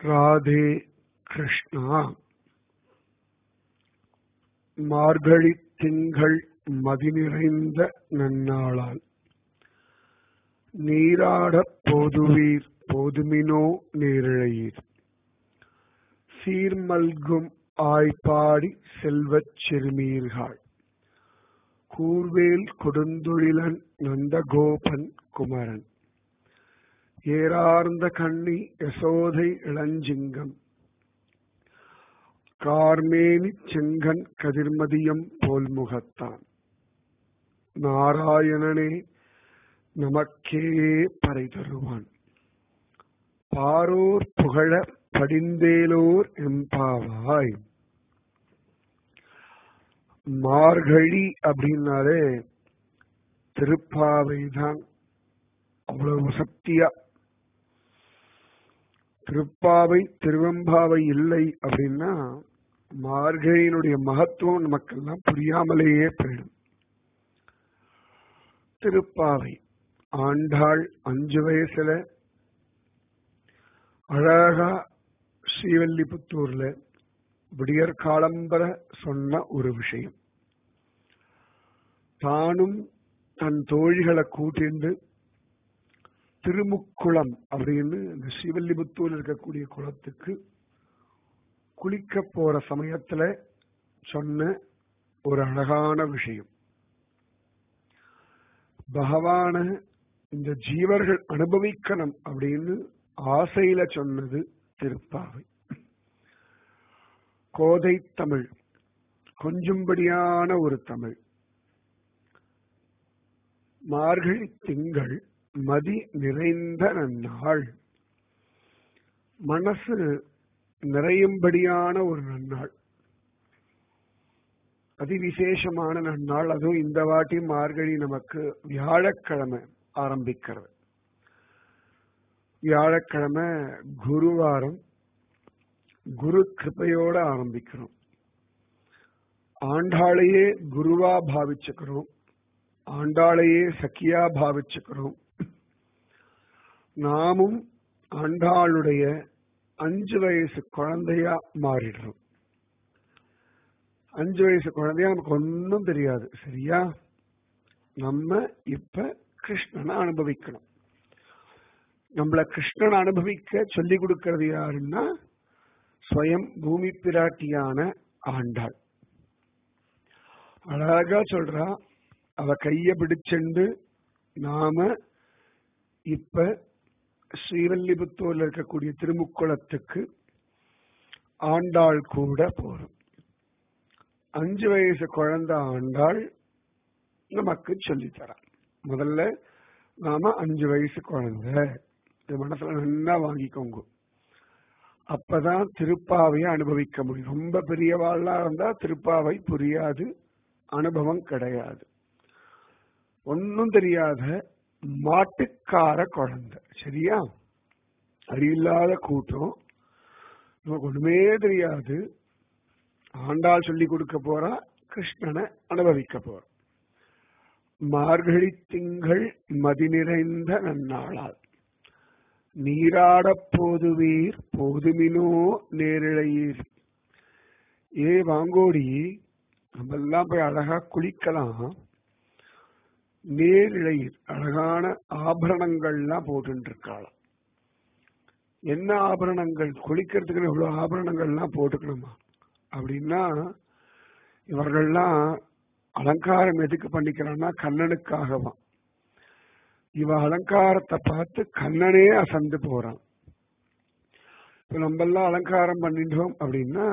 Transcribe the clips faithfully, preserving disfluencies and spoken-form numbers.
ராதே கிருஷ்ணா. மார்கழி திங்கள் மதி நிறைந்த நன்னாளால் நீராடப் போதுவீர் போதுமினோ நேரிழையீர் சீர்மல்கும் ஆய்ப்பாடி செல்வச் சிறுமீர்கள் கூர்வேல் கொடுந்தொழிலன் நந்தகோபன் குமரன் ஏரார்ந்த கண்ணி யசோதை இளஞ்சிங்கம் கார்மேனி செங்கன் கதிர்மதியம் போல் முகத்தான் நாராயணனே நமக்கே பறை தருவான் பாரோர் புகழ படிந்தேலோர் எம்பாவாய். மார்கழி அப்படின்னாலே திருப்பாவை தான் அவ்வளவு சக்தியா. திருப்பாவை திருவெம்பாவை இல்லை அப்படின்னா மார்கழியினுடைய மகத்துவம் நமக்கெல்லாம் புரியாமலேயே போயிடும். திருப்பாவை ஆண்டாள் அஞ்சு வயசுல அழகா ஸ்ரீவல்லிபுத்தூர்ல விடியற் காலம்பர சொன்ன ஒரு விஷயம். தானும் தன் தோழிகளை கூட்டிண்டு திருமுக்குளம் அப்படின்னு இந்த ஸ்ரீவல்லிபுத்தூர் இருக்கக்கூடிய குளத்துக்கு குளிக்க போற சமயத்துல சொன்ன ஒரு அழகான விஷயம். பகவான இந்த ஜீவர்கள் அனுபவிக்கணும் அப்படின்னு ஆசையில சொன்னது திருப்பாவை. கோதை தமிழ், கொஞ்சும்படியான ஒரு தமிழ். மார்கழி திங்கள் மதி நிறைந்த நன்னாள், மனசு நிறையும்படியான ஒரு நன்னாள், அதிவிசேஷமான நன்னாள். அதுவும் இந்த வாட்டி மார்கழி நமக்கு வியாழக்கிழமை ஆரம்பிக்கிறது. வியாழக்கிழமை குருவாரம், குரு கிருபையோட ஆரம்பிக்கிறோம். ஆண்டாளையே குருவா பாவிச்சுக்கிறோம், ஆண்டாளையே சக்கியா பாவிச்சுக்கிறோம். நாமும் ஆண்டாளுடைய அஞ்சு வயசு குழந்தையா மாறிடுறோம். அஞ்சு வயசு குழந்தையா நமக்கு ஒன்னும் தெரியாது, சரியா? நம்ம இப்ப கிருஷ்ணனை அனுபவிக்கணும். நம்மள கிருஷ்ணன் அனுபவிக்க சொல்லி கொடுக்கிறது யாருன்னா ஸ்வயம் பூமி பிராட்டியான ஆண்டாள். அழகா சொல்றா, அவ கைய பிடிச்சுண்டு நாம இப்ப ஸ்ரீவல்லிபுத்தூர்ல இருக்கக்கூடிய திருமுக்குளத்துக்கு ஆண்டாள் கூட போறோம். அஞ்சு வயசு குழந்தை ஆண்டாள் நமக்கு சொல்லித்தரா. முதல்ல நாம அஞ்சு வயசு குழந்தை, இது மனசுல நல்லா வாங்கிக்கோங்க. அப்பதான் திருப்பாவையை அனுபவிக்க முடியும். ரொம்ப பெரியவாளா இருந்தா திருப்பாவை புரியாது, அனுபவம் கிடையாது. ஒன்னும் தெரியாத மாட்டுக்கார குழந்தை, சரியா? அறிவில்லாத கூட்டம், நமக்கு ஒண்ணுமே தெரியாது. ஆண்டாள் சொல்லி கொடுக்க போறா, கிருஷ்ணனை அனுபவிக்க போறா. மார்கழி திங்கள் மதி நிறைந்த நன்னாளால் நீராடப் போதுவீர் போதுமினோ நேரிழையீர். ஏ வாங்கோடி, நம்ம எல்லாம் போய் அழகா குளிக்கலாம். நேரிழையீர், அழகான ஆபரணங்கள்லாம் போட்டு இருக்காளாம். என்ன ஆபரணங்கள்? குளிக்கிறதுக்கு எவ்வளவு ஆபரணங்கள்லாம் போட்டுக்கணுமா அப்படின்னா, இவர்கள்லாம் அலங்காரம் எதுக்கு பண்ணிக்கிறான்னா கண்ணனுக்காகவா. இவ அலங்காரத்தை பார்த்து கண்ணனே அசந்து போறான். இப்ப நம்ம எல்லாம் அலங்காரம் பண்ணிட்டோம் அப்படின்னா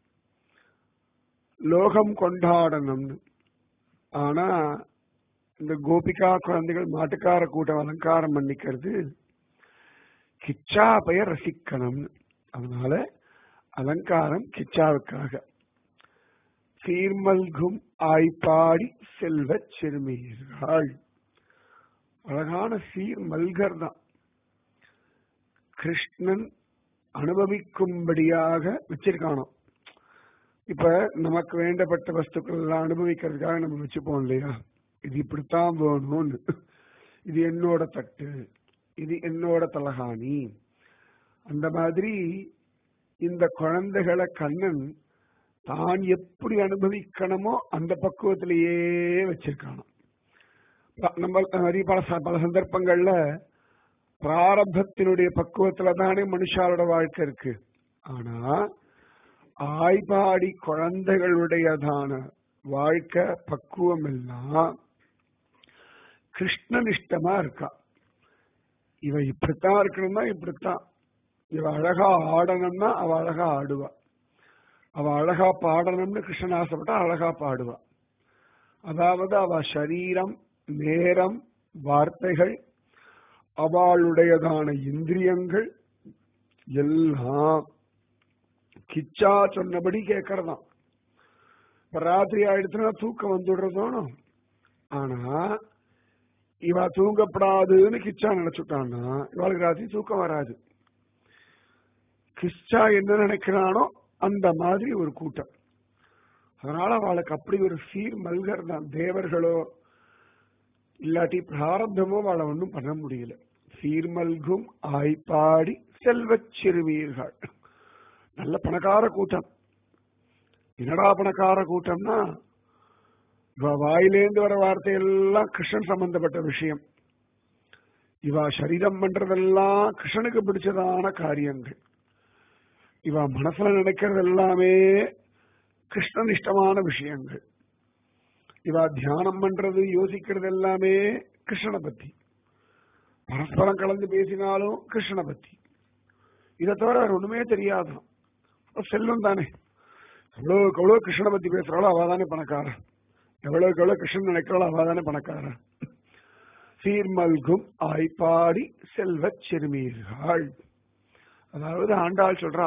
லோகம் கொண்டாடணும்னு. ஆனா இந்த கோபிகா குழந்தைகள் மாட்டுக்கார கூட்டம் அலங்காரம் பண்ணிக்கிறது கிச்சா பெயர் ரசிக்கணும்னு. அதனால அலங்காரம் கிச்சாவுக்காக. சீர்மல்கும் ஆய்ப்பாடி செல்வச் சிறுமீர்கள், அழகான சீர் மல்கர் தான். கிருஷ்ணன் அனுபவிக்கும்படியாக வச்சிருக்கானோ. இப்ப நமக்கு வேண்டப்பட்ட வஸ்துக்கள் எல்லாம் அனுபவிக்கிறதுக்காக நம்ம வச்சுப்போம் இல்லையா? இது இப்படித்தான் வேணும்னு. இது என்னோட தட்டு, இது என்னோட தலகாணி, அந்த மாதிரி இந்த குழந்தைகளை கண்ணன் தான் எப்படி அனுபவிக்கணுமோ அந்த பக்குவத்திலேயே வச்சிருக்கானோ. நம்ம நிறைய பல பல சந்தர்ப்பங்கள்ல பிராரப்தத்தினுடைய பக்குவத்துல தானே மனுஷாரோட வாழ்க்கை இருக்கு. ஆனா ஆய்பாடி குழந்தைகளுடையதான வாழ்க்கை பக்குவம் எல்லாம் கிருஷ்ணனிஷ்டமா இருக்கா. இவ இப்படித்தான் இருக்கணும்னா இப்படித்தான், இவ அழகா ஆடணும்னா அவ அழகா ஆடுவா, அவ அழகா பாடணும்னு கிருஷ்ணன் ஆசைப்பட்டா அழகா பாடுவா. அதாவது அவ சரீரம், நேரம், வார்த்தைகள், அவளுடையதான இந்திரியங்கள் எல்லாம் கிச்சா சொன்னபடி கேட்கறதாம். இப்ப ராத்திரி ஆயிடுச்சுன்னா தூக்கம் வந்துடுறதோனும். ஆனா இவ தூங்கப்படாதுன்னு கிச்சா நினைச்சுட்டான்னா இவளுக்கு ராத்திரி தூக்கம் வராது. கிச்சா என்ன நினைக்கிறானோ அந்த மாதிரி ஒரு கூட்டம். அதனால அவளுக்கு அப்படி ஒரு சீர் மல்கர் தான். தேவர்களோ இல்லாட்டி பிராரப்தமோ அவளை ஒன்றும் பண்ண முடியல. சீர்மல்கும் ஆய்ப்பாடி செல்வச் சிறுமீர்கள். நல்ல பணக்கார கூட்டம். என்னடா பணக்கார கூட்டம்னா இவ வாயிலேந்து வர வார்த்தையெல்லாம் கிருஷ்ணன் சம்பந்தப்பட்ட விஷயம். இவ சரீரம் பண்றதெல்லாம் கிருஷ்ணனுக்கு பிடிச்சதான காரியங்கள். இவ மனசுல நினைக்கிறது எல்லாமே கிருஷ்ணன் இஷ்டமான விஷயங்கள். இவ தியானம் பண்றது யோசிக்கிறது எல்லாமே கிருஷ்ணனை பத்தி. பரஸ்பரம் கலந்து பேசினாலும் கிருஷ்ணனை பத்தி. இதை தவிர வேற ஒண்ணுமே தெரியாதான். செல்வம் தானே. எவ்வளவுக்கு எவ்வளவு கிருஷ்ணனை பத்தி பேசுறாளோ அவதானே பணக்காரன். எவ்வளவுக்கு எவ்வளவு கிருஷ்ணன் நினைக்கிறாளோ அவதானே பணக்காரன். சீர்மல்கும் ஆய்ப்பாடி செல்வச் சிறுமீர்கள். அதாவது ஆண்டாள் சொல்றா,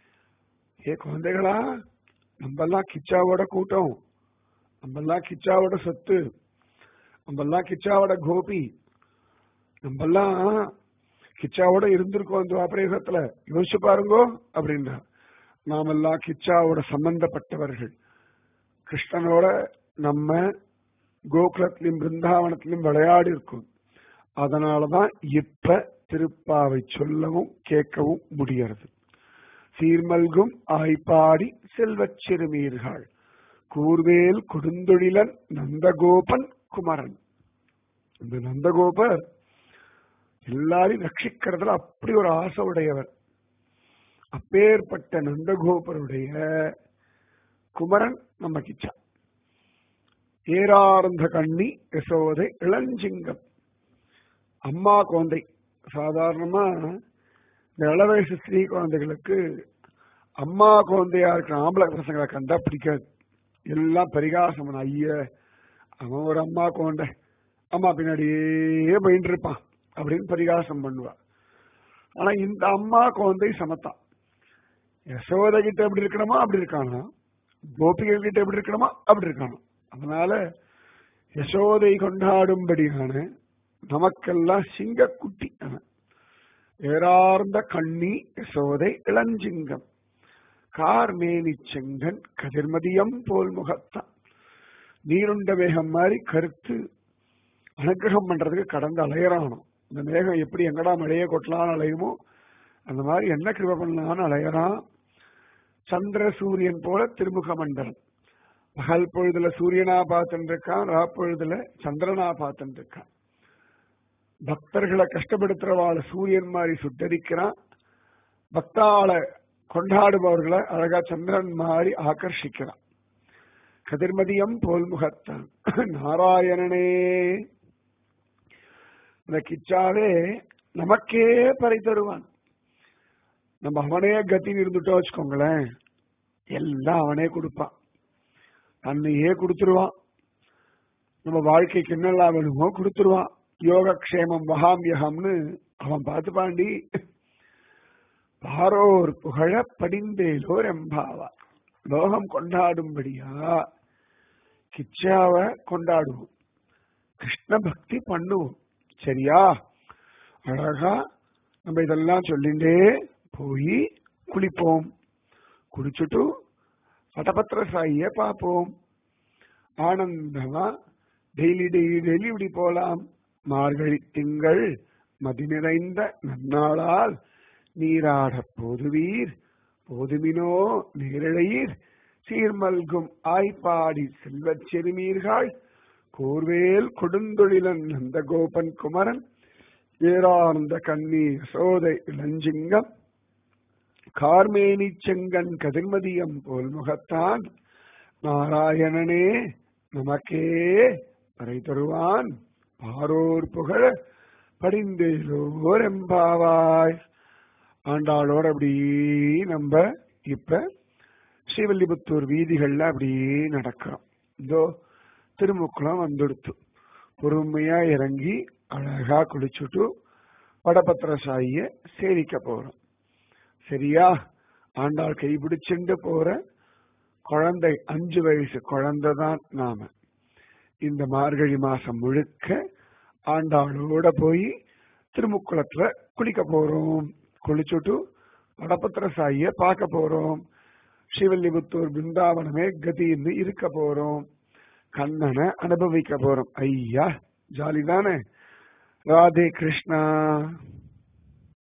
ஏ குழந்தைகளா, நம்மெல்லாம் கிச்சாவோட கூட்டம், நம்மெல்லாம் கிச்சாவோட சொத்து, நம்மெல்லாம் கிச்சாவோட கோபி, நம்மெல்லாம் கிச்சாவோட இருந்திருக்கோம் இந்த ஆபரேகத்துல, யோசிச்சு பாருங்கோ அப்படின்றா. நாமெல்லாம் கிச்சாவோட சம்பந்தப்பட்டவர்கள். கிருஷ்ணனோட நம்ம கோகுலத்திலும் பிருந்தாவனத்திலும் விளையாடி இருக்கும். அதனாலதான் இப்ப திருப்பாவை சொல்லவும் கேட்கவும் முடிகிறது. சீர்மல்கும் ஆய்ப்பாடி செல்வச் சிறுமீர்கள் கூர்வேல் கொடுந்தொழிலன் நந்தகோபன் குமரன். இந்த நந்தகோபர் எல்லாரையும் ரட்சிக்கிறதுல அப்படி ஒரு ஆசை உடையவர். அப்பேற்பட்ட நந்தகோபருடைய குமரன் நம்ம கிச்சா. ஏரார்ந்த கண்ணி யசோதை இளஞ்சிங்கம். அம்மா குழந்தை. சாதாரணமா இந்த இளவயசு ஸ்திரீ குழந்தைகளுக்கு அம்மா குழந்தையா இருக்கிற ஆம்பளை பசங்களை கண்டா பிடிக்காது. எல்லாம் பரிகாசம். ஐய, அவன் ஒரு அம்மா குழந்தை, அம்மா பின்னாடியே போயிட்டு இருப்பான் அப்படின்னு பரிகாசம் பண்ணுவா. ஆனா இந்த அம்மா குழந்தை சமத்தான். யசோதை கிட்ட எப்படி இருக்கணுமா அப்படி இருக்கானா, கோபிகள் கிட்ட எப்படி இருக்கணுமா அப்படி இருக்கானா. அதனால யசோதை கொண்டாடும்படியான நமக்கெல்லாம் சிங்கக்குட்டி. ஏறார்ந்த கண்ணி யசோதை இளஞ்சிங்கம் கார்மேனி செங்கன் கதிர்மதியம் போல் முகத்தான். நீருண்ட மேகம் மாதிரி கருத்து அனுகிரகம் பண்றதுக்கு கடந்து அலையறானோ. இந்த மேகம் எப்படி எங்கடா மழையை கொட்டலான்னு அலையுமோ அந்த மாதிரி என்ன கிருபை பண்ணலான்னு அலையறான். சந்திர சூரியன் போல திருமுக மண்டலம். பகல் பொழுதுல சூரியனா பார்த்துட்டு இருக்கான், ரா பொழுதுல சந்திரனா பார்த்துட்டு இருக்கான். பக்தர்களை கஷ்டப்படுத்துறவாள சூரியன் மாதிரி சுட்டரிக்கிறான். பக்தாள கொண்டாடுபவர்களை அழகா சந்திரன் மாதிரி ஆகர்ஷிக்கிறான். கதிர்மதியம் போல் முகத்தான். நாராயணனே. இந்த கிச்சாவே நமக்கே பறை தருவான். நம்ம அவனே கத்தின்னு இருந்துட்டோம் வச்சுக்கோங்களேன், எல்லாம் அவனே கொடுப்பான். தன்னையே கொடுத்துருவான். நம்ம வாழ்க்கைக்கு என்னெல்லாம் வேணுமோ கொடுத்துருவான். யோகக்ஷேமம் மகாமியகம்னு அவன் பார்த்துப்பாண்டி. பாரோர் புகழ படிந்தேலோர் எம்பாவா. லோகம் கொண்டாடும்படியா கிச்சாவ கொண்டாடுவோம், கிருஷ்ண பக்தி பண்ணுவோம். சரியா? அழகா நம்ம இதெல்லாம் சொல்லிண்டே போய் குளிப்போம். குளிச்சுட்டு பட்டபத்திர சாயிய பார்ப்போம். ஆனந்தமா டெய்லி டெய்லி டெய்லி இப்படி போலாம். மார்கழி திங்கள் மதி நிறைந்த நன்னாளால் நீராட போதுவீர் போதுமினோ நேரிழையீர் சீர்மல்கும் ஆய்ப்பாடி செல்வச் செருமீர்கள் கோர்வேல் கொடுந்தொழிலன் நந்த கோபன் குமரன் ஏரார்ந்த கண்ணீர் சோதை இளஞ்சிங்கம் கார்மேனி செங்கன் கதிர்மதியம் போல் முகத்தான் நாராயணனே நமக்கே பறை தருவான் பாரோர் புகழ படிந்தேலோர் எம்பாவாய். ஆண்டாளோட அப்படி நம்ம இப்ப ஸ்ரீவில்லிபுத்தூர் வீதிகள்ல அப்படி நடக்கிறோம். இதோ திருமுக்குளம் வந்துடுத்து. பொறுமையா இறங்கி அழகா குளிச்சுட்டு வடபத்திர சாயிய சேவிக்க போறோம். சரியா? ஆண்டாள் கைபிடிச்சுண்டு போற குழந்தை, அஞ்சு வயசு குழந்தைதான் நாம. இந்த மார்கழி மாசம் முழுக்க ஆண்டாளோட போய் திருமுக்குளத்துல குளிக்க போறோம். குளிச்சுட்டு வடபத்திர சாயிய பார்க்க போறோம். ஸ்ரீவில்லிபுத்தூர் பிருந்தாவனமே கதின்னு இருக்க போறோம். கண்ணனை அனுபவிக்க போறோம். ஐயா ஜாலிதானே. ராதே கிருஷ்ணா.